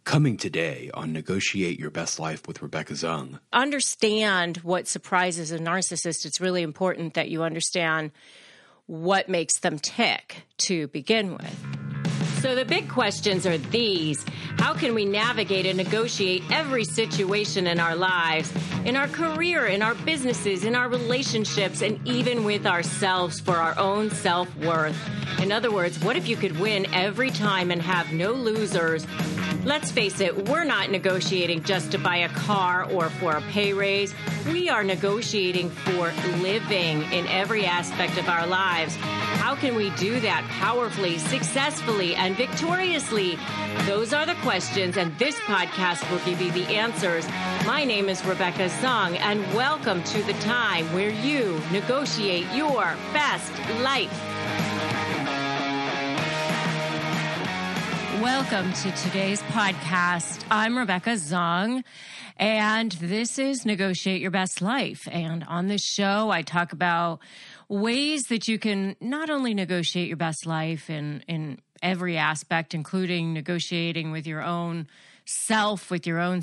Coming today on Negotiate Your Best Life with Rebecca Zung. Understand what surprises a narcissist. It's really important that you understand what makes them tick to begin with. So the big questions are these. How can we navigate and negotiate every situation in our lives, in our career, in our businesses, in our relationships, and even with ourselves for our own self-worth? In other words, what if you could win every time and have no losers? Let's face it, we're not negotiating just to buy a car or for a pay raise. We are negotiating for living in every aspect of our lives. How can we do that powerfully, successfully, and victoriously? Those are the questions, and this podcast will give you the answers. My name is Rebecca Zung, and welcome to the time where you negotiate your best life. Welcome to today's podcast. I'm Rebecca Zung, and this is Negotiate Your Best Life. And on this show, I talk about ways that you can not only negotiate your best life in every aspect, including negotiating with your own self, for your own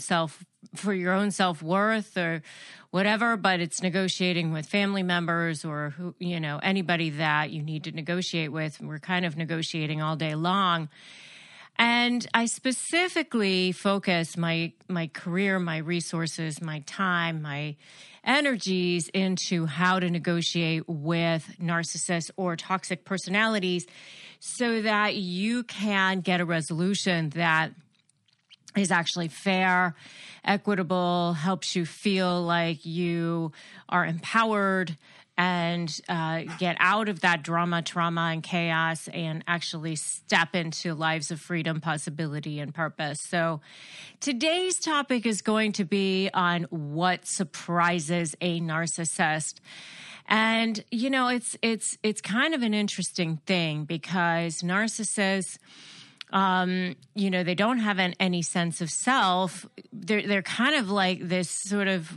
self-worth or whatever, but it's negotiating with family members or anybody that you need to negotiate with. We're kind of negotiating all day long. And I specifically focus my career, my resources, my time, my energies into how to negotiate with narcissists or toxic personalities so that you can get a resolution that is actually fair, equitable, helps you feel like you are empowered, and get out of that drama, trauma, and chaos and actually step into lives of freedom, possibility, and purpose. So today's topic is going to be on what surprises a narcissist. And, it's kind of an interesting thing because narcissists, they don't have any sense of self. They're kind of like this sort of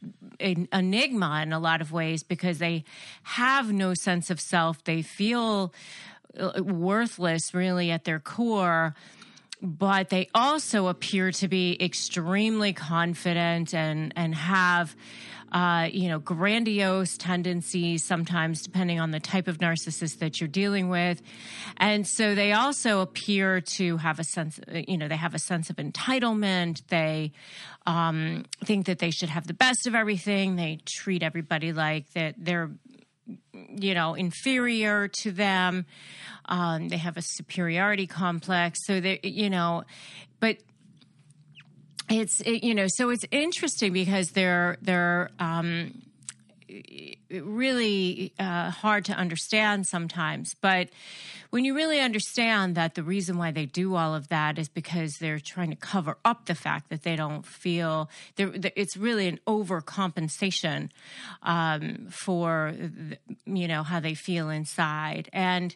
enigma in a lot of ways because they have no sense of self. They feel worthless really at their core, but they also appear to be extremely confident and have grandiose tendencies sometimes, depending on the type of narcissist that you're dealing with. And so they also appear to have a sense, they have a sense of entitlement. They think that they should have the best of everything. They treat everybody like that they're, inferior to them. They have a superiority complex. So they, but so it's interesting because they're really hard to understand sometimes. But when you really understand that the reason why they do all of that is because they're trying to cover up the fact that they don't feel, it's really an overcompensation for, how they feel inside. And,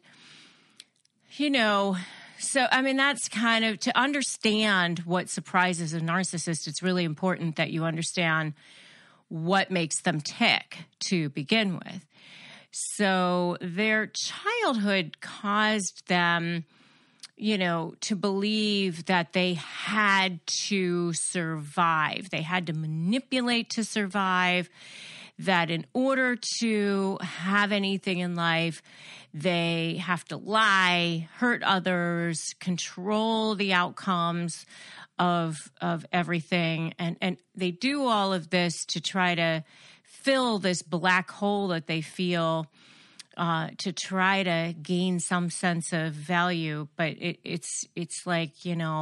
so, that's kind of, to understand what surprises a narcissist, it's really important that you understand what makes them tick to begin with. So their childhood caused them, to believe that they had to survive. They had to manipulate to survive, that in order to have anything in life, they have to lie, hurt others, control the outcomes of everything. And they do all of this to try to fill this black hole that they feel, to try to gain some sense of value. But it's like,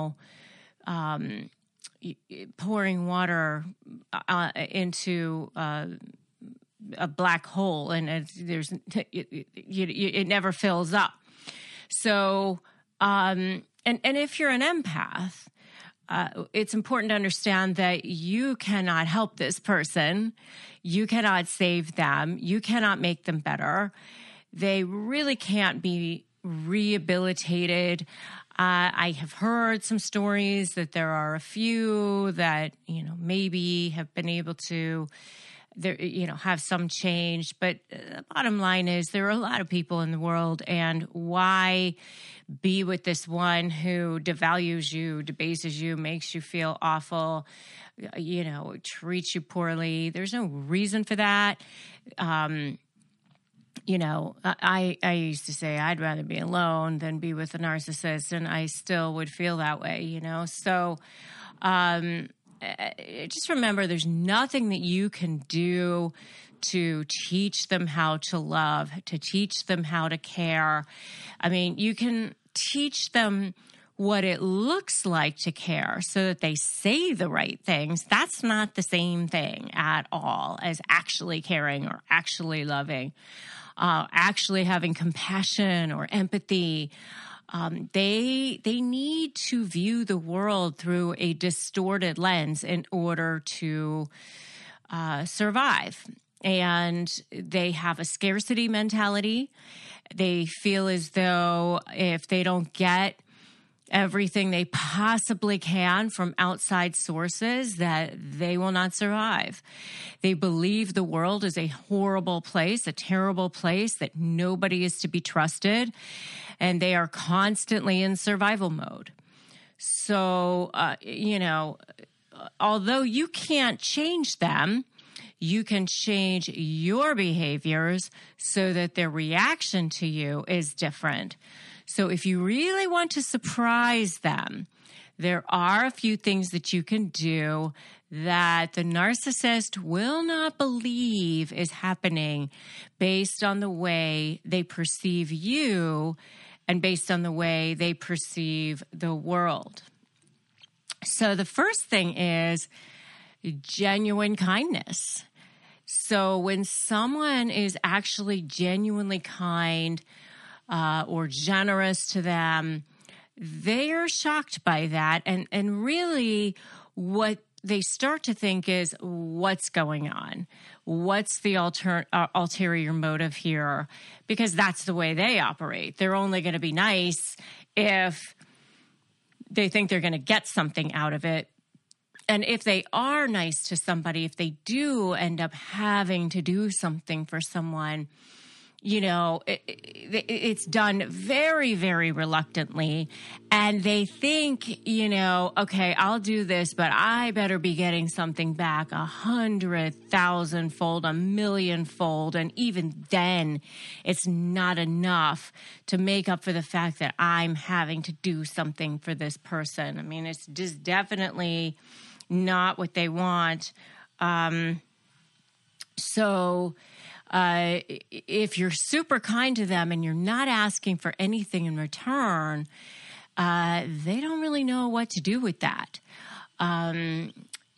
pouring water into a black hole, and it never fills up. So, and if you're an empath, it's important to understand that you cannot help this person. You cannot save them. You cannot make them better. They really can't be rehabilitated. I have heard some stories that there are a few that, maybe have been able to there, have some change. But the bottom line is there are a lot of people in the world, and why be with this one who devalues you, debases you, makes you feel awful, treats you poorly? There's no reason for that. I used to say I'd rather be alone than be with a narcissist, and I still would feel that way, So just remember, there's nothing that you can do to teach them how to love, to teach them how to care. I mean, you can teach them what it looks like to care so that they say the right things. That's not the same thing at all as actually caring or actually loving, actually having compassion or empathy. They need to view the world through a distorted lens in order to survive. And they have a scarcity mentality. They feel as though if they don't get everything they possibly can from outside sources, that they will not survive. They believe the world is a horrible place, a terrible place, that nobody is to be trusted, and they are constantly in survival mode. So, although you can't change them, you can change your behaviors so that their reaction to you is different. So if you really want to surprise them, there are a few things that you can do that the narcissist will not believe is happening based on the way they perceive you and based on the way they perceive the world. So the first thing is genuine kindness. So when someone is actually genuinely kind or generous to them, they are shocked by that. And really what they start to think is, what's going on? What's the ulterior motive here? Because that's the way they operate. They're only going to be nice if they think they're going to get something out of it. And if they are nice to somebody, if they do end up having to do something for someone, it's done very, very reluctantly. And they think, okay, I'll do this, but I better be getting something back 100,000-fold, 1,000,000-fold. And even then, it's not enough to make up for the fact that I'm having to do something for this person. I mean, it's just definitely not what they want. If you're super kind to them and you're not asking for anything in return, they don't really know what to do with that. They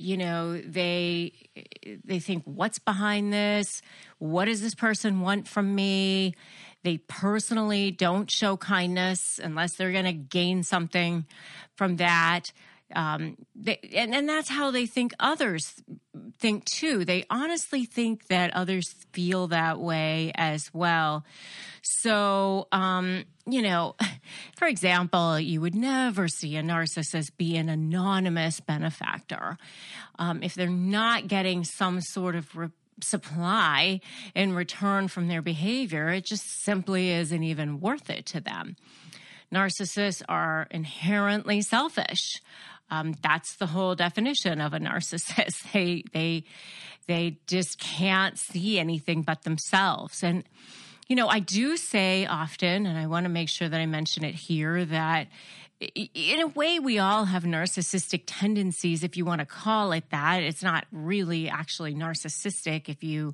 think, what's behind this? What does this person want from me? They personally don't show kindness unless they're going to gain something from that. And that's how they think others think too. They honestly think that others feel that way as well. So, for example, you would never see a narcissist be an anonymous benefactor. If they're not getting some sort of supply in return from their behavior, it just simply isn't even worth it to them. Narcissists are inherently selfish. That's the whole definition of a narcissist. They just can't see anything but themselves. And, I do say often, and I want to make sure that I mention it here, that in a way we all have narcissistic tendencies, if you want to call it that. It's not really actually narcissistic if you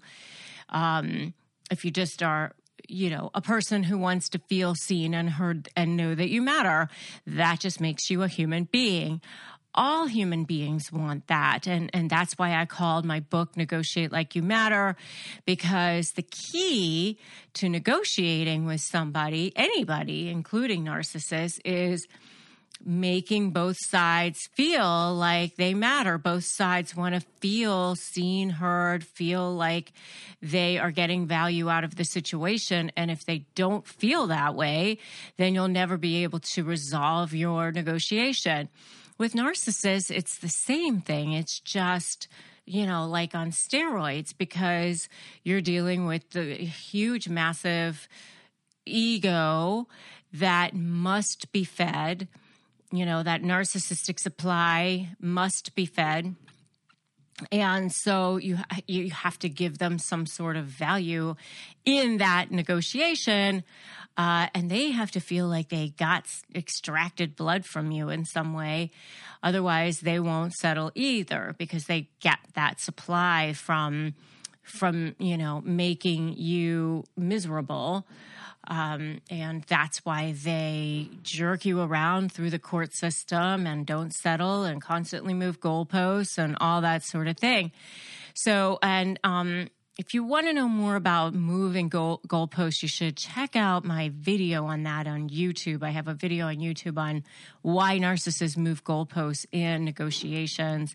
just are, a person who wants to feel seen and heard and know that you matter. That just makes you a human being. All human beings want that. And that's why I called my book Negotiate Like You Matter, because the key to negotiating with somebody, anybody, including narcissists, is making both sides feel like they matter. Both sides want to feel seen, heard, feel like they are getting value out of the situation. And if they don't feel that way, then you'll never be able to resolve your negotiation. With narcissists, it's the same thing. It's just like on steroids, because you're dealing with the huge, massive ego that must be fed. That narcissistic supply must be fed. And so you have to give them some sort of value in that negotiation, and they have to feel like they got extracted blood from you in some way. Otherwise, they won't settle either, because they get that supply from making you miserable. And that's why they jerk you around through the court system and don't settle and constantly move goalposts and all that sort of thing. So, and if you want to know more about moving goalposts, you should check out my video on that on YouTube. I have a video on YouTube on why narcissists move goalposts in negotiations.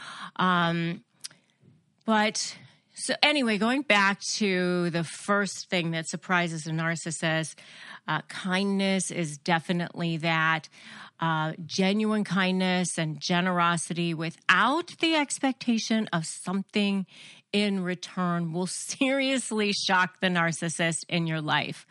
So anyway, going back to the first thing that surprises a narcissist, kindness is definitely that. Genuine kindness and generosity without the expectation of something in return will seriously shock the narcissist in your life.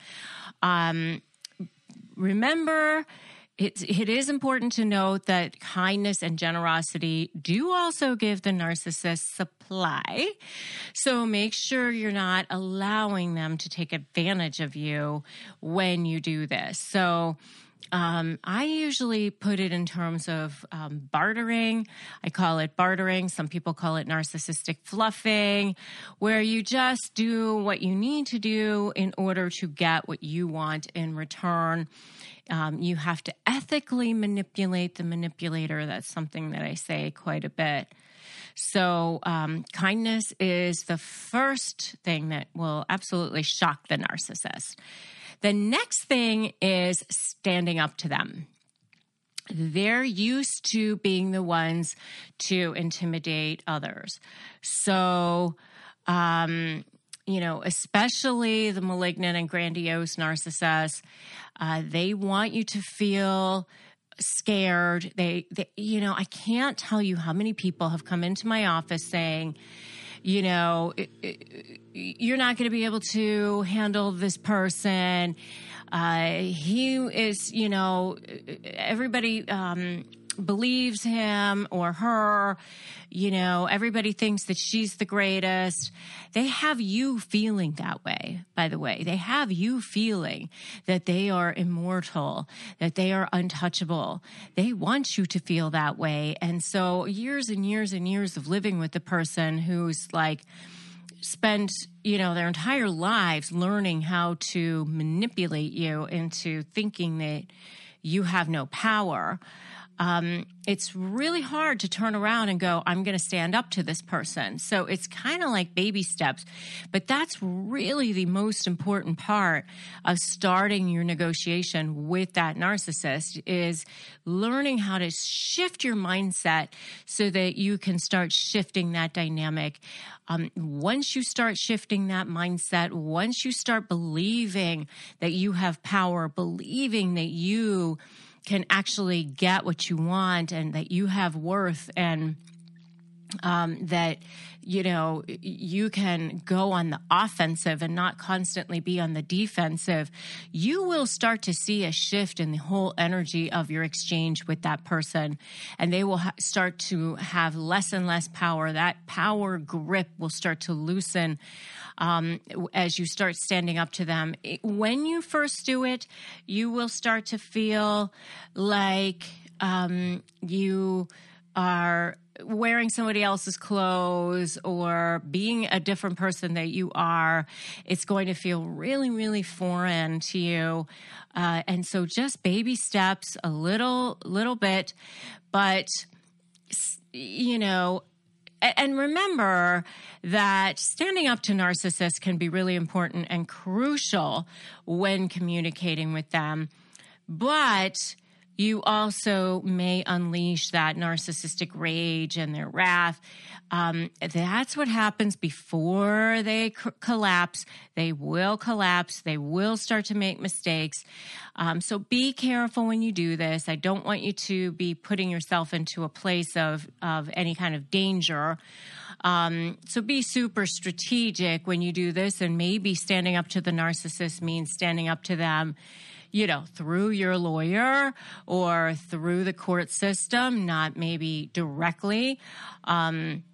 Remember, it is important to note that kindness and generosity do also give the narcissist supply. So make sure you're not allowing them to take advantage of you when you do this. So I usually put it in terms of bartering. I call it bartering. Some people call it narcissistic fluffing, where you just do what you need to do in order to get what you want in return. You have to ethically manipulate the manipulator. That's something that I say quite a bit. So kindness is the first thing that will absolutely shock the narcissist. The next thing is standing up to them. They're used to being the ones to intimidate others. So, especially the malignant and grandiose narcissists, they want you to feel scared. I can't tell you how many people have come into my office saying, you're not going to be able to handle this person. He is, everybody believes him or her. Everybody thinks that she's the greatest. They have you feeling that way, by the way. They have you feeling that they are immortal, that they are untouchable. They want you to feel that way. And so years and years and years of living with the person who's spent, their entire lives learning how to manipulate you into thinking that you have no power. It's really hard to turn around and go, I'm going to stand up to this person. So it's kind of like baby steps, but that's really the most important part of starting your negotiation with that narcissist, is learning how to shift your mindset so that you can start shifting that dynamic. Once you start shifting that mindset, once you start believing that you have power, believing that you can actually get what you want and that you have worth, and that, you can go on the offensive and not constantly be on the defensive, you will start to see a shift in the whole energy of your exchange with that person. And they will start to have less and less power. That power grip will start to loosen as you start standing up to them. When you first do it, you will start to feel like you are wearing somebody else's clothes or being a different person that you are. It's going to feel really, really foreign to you. And so just baby steps, a little bit, but, and remember that standing up to narcissists can be really important and crucial when communicating with them. But You also may unleash that narcissistic rage and their wrath. That's what happens before they collapse. They will collapse. They will start to make mistakes. So be careful when you do this. I don't want you to be putting yourself into a place of any kind of danger. So be super strategic when you do this, and maybe standing up to the narcissist means standing up to them, through your lawyer or through the court system, not maybe directly, but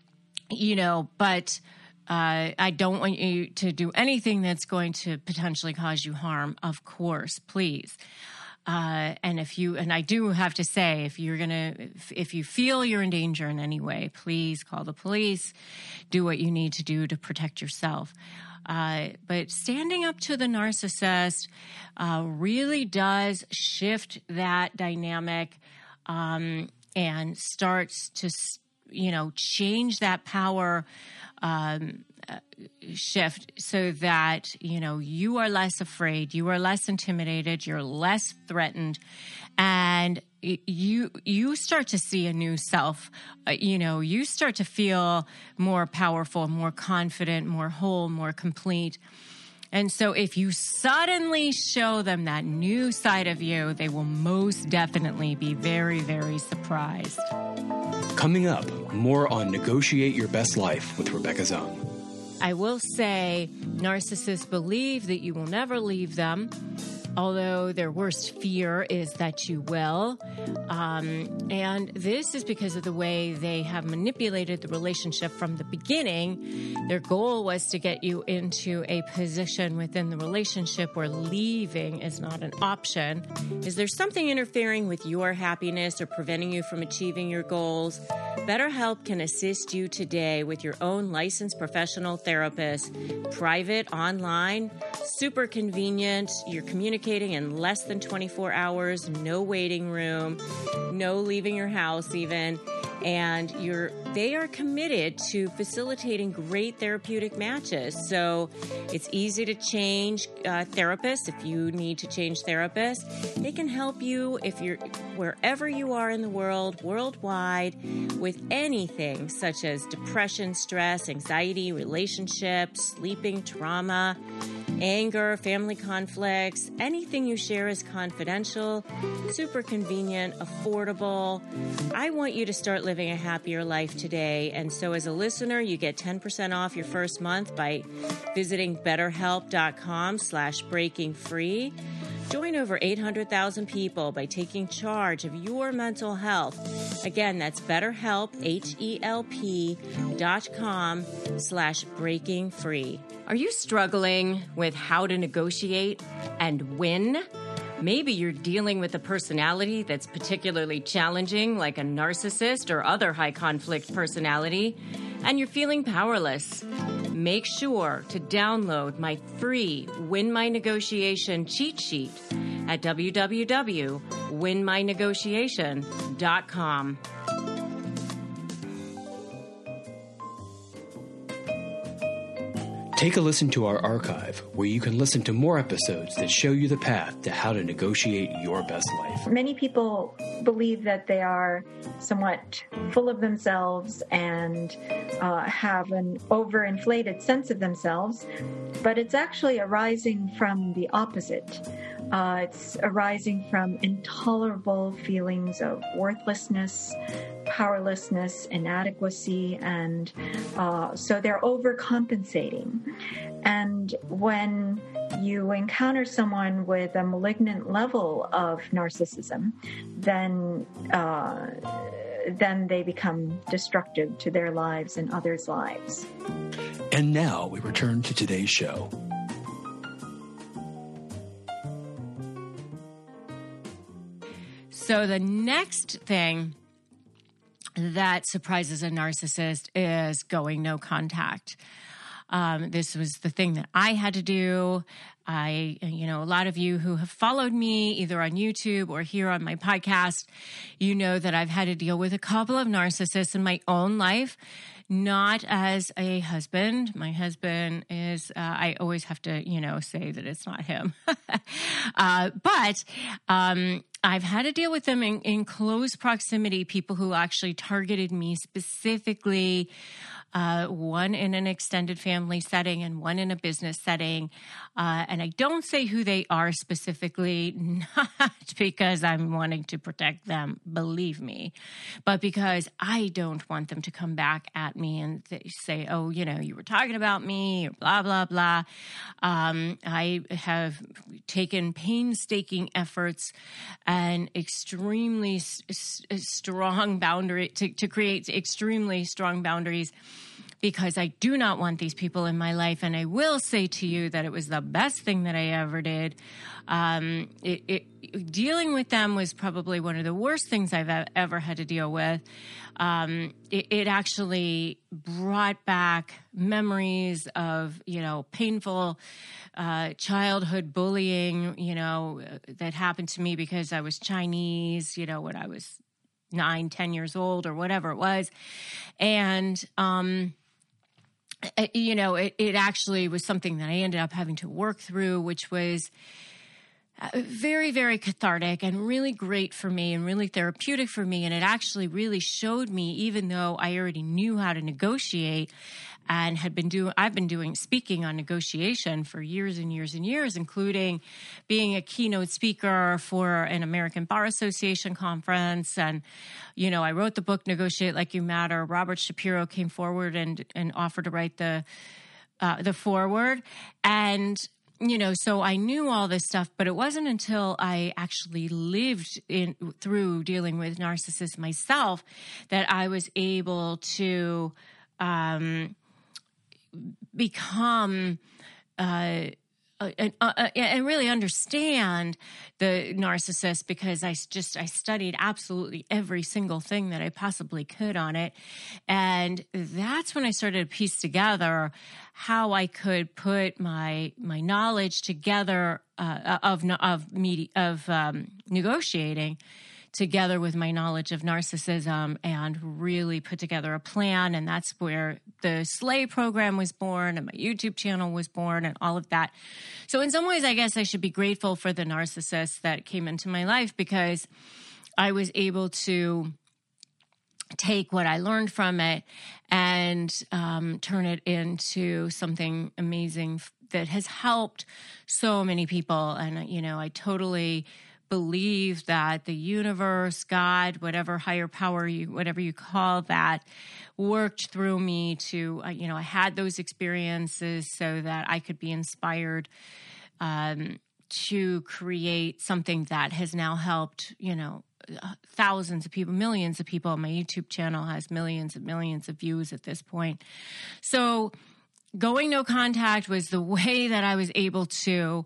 I don't want you to do anything that's going to potentially cause you harm, of course, please. And I do have to say, if you feel you're in danger in any way, please call the police, do what you need to do to protect yourself. But standing up to the narcissist really does shift that dynamic and starts to, change that power shift so that, you are less afraid, you are less intimidated, you're less threatened, and you start to see a new self. You start to feel more powerful, more confident, more whole, more complete. And so if you suddenly show them that new side of you, they will most definitely be very, very surprised. Coming up, more on Negotiate Your Best Life with Rebecca Zung. I will say narcissists believe that you will never leave them, although their worst fear is that you will. And this is because of the way they have manipulated the relationship from the beginning. Their goal was to get you into a position within the relationship where leaving is not an option. Is there something interfering with your happiness or preventing you from achieving your goals? BetterHelp can assist you today with your own licensed professional therapist. Private, online, super convenient. You're communicating in less than 24 hours, no waiting room, no leaving your house even. And they are committed to facilitating great therapeutic matches. So it's easy to change therapists if you need to change therapists. They can help you if you're wherever you are in the world, worldwide, with anything such as depression, stress, anxiety, relationships, sleeping, trauma, anger, family conflicts. Anything you share is confidential, super convenient, affordable. I want you to start living a happier life today. And so as a listener, you get 10% off your first month by visiting betterhelp.com/breakingfree. Join over 800,000 people by taking charge of your mental health. Again, that's BetterHelp, HELP.com/breakingfree. Are you struggling with how to negotiate and win? Maybe you're dealing with a personality that's particularly challenging, like a narcissist or other high-conflict personality, and you're feeling powerless. Make sure to download my free Win My Negotiation cheat sheet at www.winmynegotiation.com. Take a listen to our archive, where you can listen to more episodes that show you the path to how to negotiate your best life. Many people believe that they are somewhat full of themselves and have an overinflated sense of themselves, but it's actually arising from the opposite. It's arising from intolerable feelings of worthlessness, powerlessness, inadequacy, and so they're overcompensating. And when you encounter someone with a malignant level of narcissism, then they become destructive to their lives and others' lives. And now we return to today's show. So the next thing that surprises a narcissist is going no contact. This was the thing that I had to do. A lot of you who have followed me either on YouTube or here on my podcast, you know that I've had to deal with a couple of narcissists in my own life, not as a husband. My husband is, I always have to, say that it's not him. But I've had to deal with them in close proximity, people who actually targeted me specifically, one in an extended family setting and one in a business setting. And I don't say who they are specifically, not because I'm wanting to protect them, believe me, but because I don't want them to come back at me and say, oh, you were talking about me or blah, blah, blah. I have taken painstaking efforts and extremely strong boundary to create extremely strong boundaries, because I do not want these people in my life. And I will say to you that it was the best thing that I ever did. Dealing with them was probably one of the worst things I've ever had to deal with. It actually brought back memories of, painful childhood bullying, that happened to me because I was Chinese, when I was 9, 10 years old or whatever it was. And, it actually was something that I ended up having to work through, which was very, very cathartic and really great for me and really therapeutic for me. And it actually really showed me, even though I already knew how to negotiate and I've been doing speaking on negotiation for years and years and years, including being a keynote speaker for an American Bar Association conference. And, I wrote the book, Negotiate Like You Matter. Robert Shapiro came forward and offered to write the foreword. And, so I knew all this stuff, but it wasn't until I actually lived through dealing with narcissists myself that I was able to become and really understand the narcissist, because I studied absolutely every single thing that I possibly could on it. And that's when I started to piece together how I could put my knowledge together of negotiating together with my knowledge of narcissism and really put together a plan. And that's where the Slay program was born and my YouTube channel was born and all of that. So in some ways, I guess I should be grateful for the narcissists that came into my life, because I was able to take what I learned from it and turn it into something amazing that has helped so many people. And, I totally believe that the universe, God, whatever higher power whatever you call that, worked through me to, I had those experiences so that I could be inspired to create something that has now helped, thousands of people, millions of people. My YouTube channel has millions and millions of views at this point. So going no contact was the way that I was able to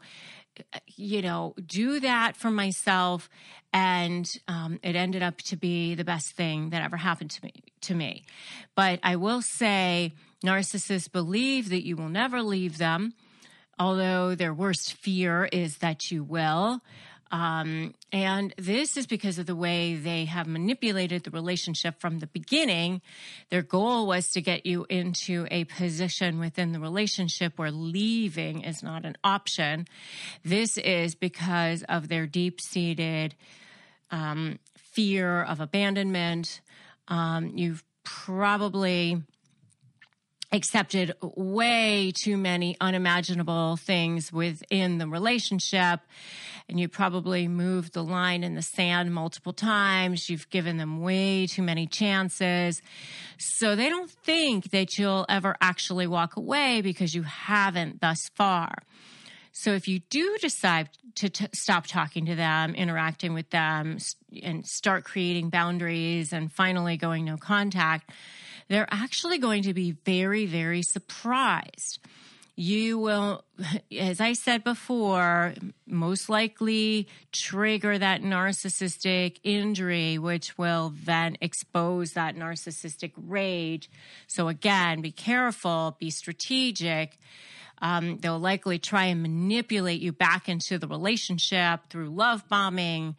do that for myself. And it ended up to be the best thing that ever happened to me. But I will say narcissists believe that you will never leave them, although their worst fear is that you will. And this is because of the way they have manipulated the relationship from the beginning. Their goal was to get you into a position within the relationship where leaving is not an option. This is because of their deep-seated fear of abandonment. You've probably accepted way too many unimaginable things within the relationship, and you probably moved the line in the sand multiple times. You've given them way too many chances. So they don't think that you'll ever actually walk away because you haven't thus far. So if you do decide to stop talking to them, interacting with them, and start creating boundaries and finally going no contact, they're actually going to be very, very surprised you will, as I said before, most likely trigger that narcissistic injury, which will then expose that narcissistic rage. So again, be careful, be strategic. They'll likely try and manipulate you back into the relationship through love bombing.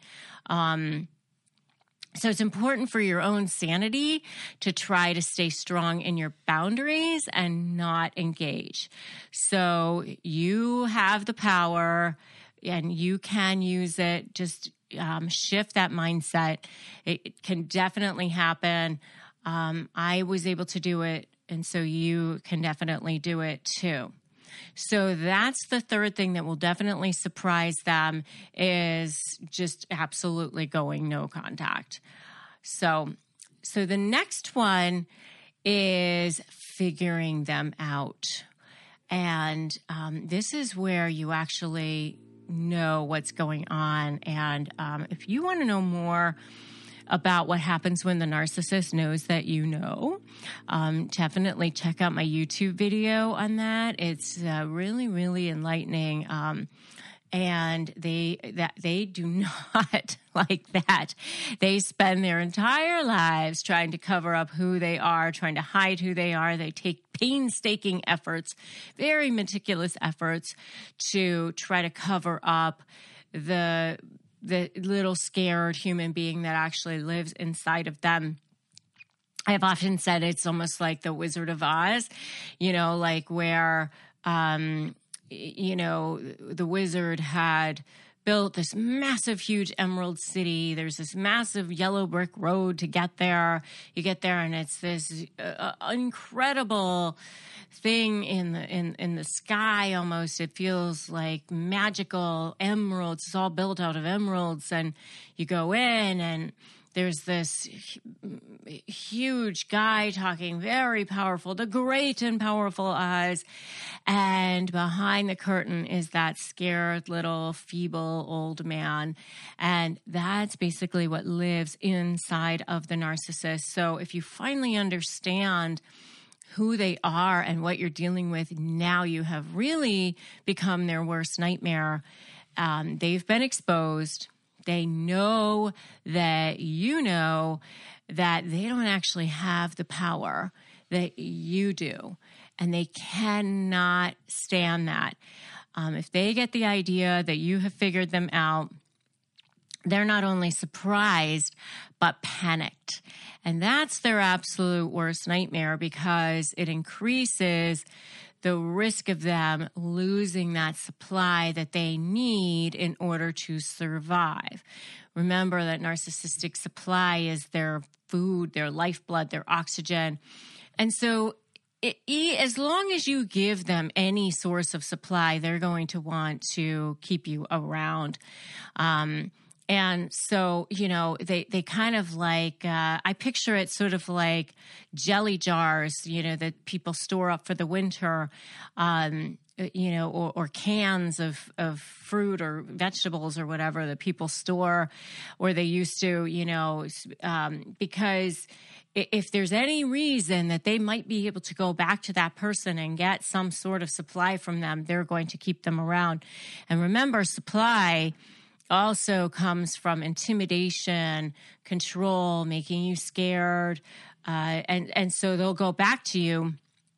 So it's important for your own sanity to try to stay strong in your boundaries and not engage. So you have the power and you can use it. Just shift that mindset. It can definitely happen. I was able to do it, and so you can definitely do it too. So that's the third thing that will definitely surprise them, is just absolutely going no contact. So the next one is figuring them out. And this is where you actually know what's going on. And if you want to know more about what happens when the narcissist knows that you know, definitely check out my YouTube video on that. It's really, really enlightening. And they do not like that. They spend their entire lives trying to cover up who they are, trying to hide who they are. They take painstaking efforts, very meticulous efforts, to try to cover up the little scared human being that actually lives inside of them. I've often said it's almost like the Wizard of Oz, like where, the wizard had built this massive, huge emerald city. There's this massive yellow brick road to get there. You get there and it's this incredible thing in the sky almost. It feels like magical emeralds. It's all built out of emeralds. And you go in and there's this huge guy talking, very powerful, the great and powerful Oz. And behind the curtain is that scared little feeble old man. And that's basically what lives inside of the narcissist. So if you finally understand who they are and what you're dealing with, now you have really become their worst nightmare. They've been exposed. They know that you know that they don't actually have the power that you do, and they cannot stand that. If they get the idea that you have figured them out, they're not only surprised, but panicked. And that's their absolute worst nightmare, because it increases the risk of them losing that supply that they need in order to survive. Remember that narcissistic supply is their food, their lifeblood, their oxygen. And so as long as you give them any source of supply, they're going to want to keep you around. And so, they kind of like, I picture it sort of like jelly jars, that people store up for the winter, or cans of fruit or vegetables or whatever that people store, or they used to, because if there's any reason that they might be able to go back to that person and get some sort of supply from them, they're going to keep them around. And remember, supply also comes from intimidation, control, making you scared. And so they'll go back to you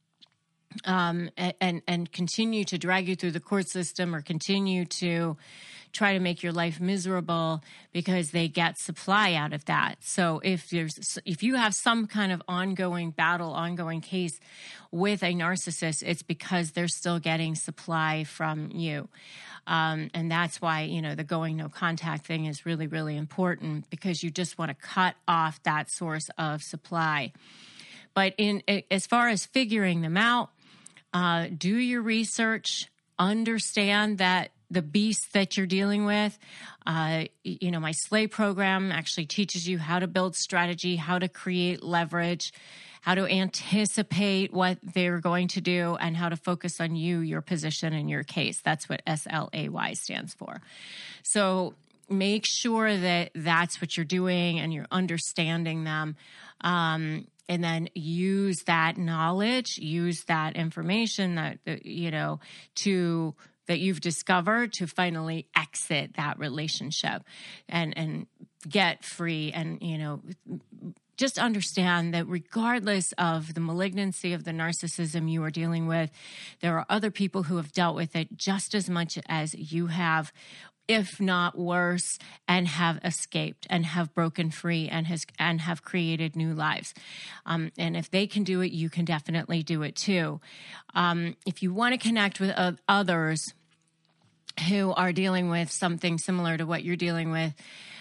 and continue to drag you through the court system, or continue to try to make your life miserable, because they get supply out of that. So if you have some kind of ongoing battle, ongoing case with a narcissist, it's because they're still getting supply from you. And that's why, the going no contact thing is really, really important, because you just want to cut off that source of supply. But as far as figuring them out, do your research, understand that the beast that you're dealing with. My Slay program actually teaches you how to build strategy, how to create leverage, how to anticipate what they're going to do, and how to focus on you, your position, and your case. That's what SLAY stands for. So make sure that that's what you're doing and you're understanding them. And then use that knowledge, use that information that you've discovered to finally exit that relationship and get free. And, just understand that regardless of the malignancy of the narcissism you are dealing with, there are other people who have dealt with it just as much as you have, if not worse, and have escaped and have broken free and have created new lives. And if they can do it, you can definitely do it too. If you want to connect with others who are dealing with something similar to what you're dealing with,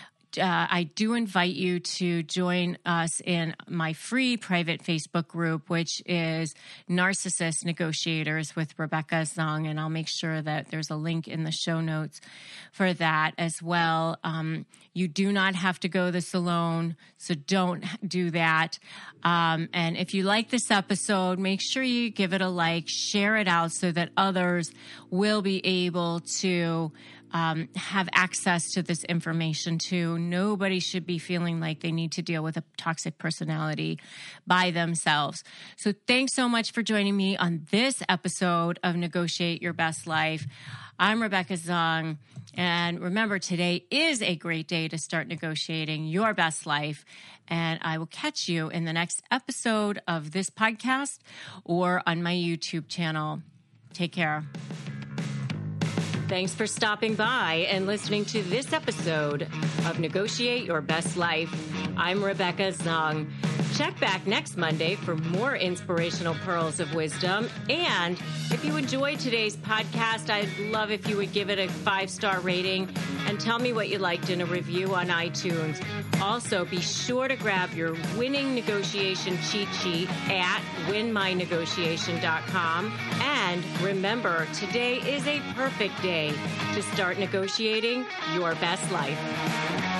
I do invite you to join us in my free private Facebook group, which is Narcissist Negotiators with Rebecca Zung. And I'll make sure that there's a link in the show notes for that as well. You do not have to go this alone, so don't do that. And if you like this episode, make sure you give it a like, share it out so that others will be able to have access to this information too. Nobody should be feeling like they need to deal with a toxic personality by themselves. So thanks so much for joining me on this episode of Negotiate Your Best Life. I'm Rebecca Zung. And remember, today is a great day to start negotiating your best life. And I will catch you in the next episode of this podcast or on my YouTube channel. Take care. Thanks for stopping by and listening to this episode of Negotiate Your Best Life. I'm Rebecca Zung. Check back next Monday for more inspirational pearls of wisdom. And if you enjoyed today's podcast, I'd love if you would give it a 5-star rating and tell me what you liked in a review on iTunes. Also, be sure to grab your winning negotiation cheat sheet at winmynegotiation.com. And remember, today is a perfect day to start negotiating your best life.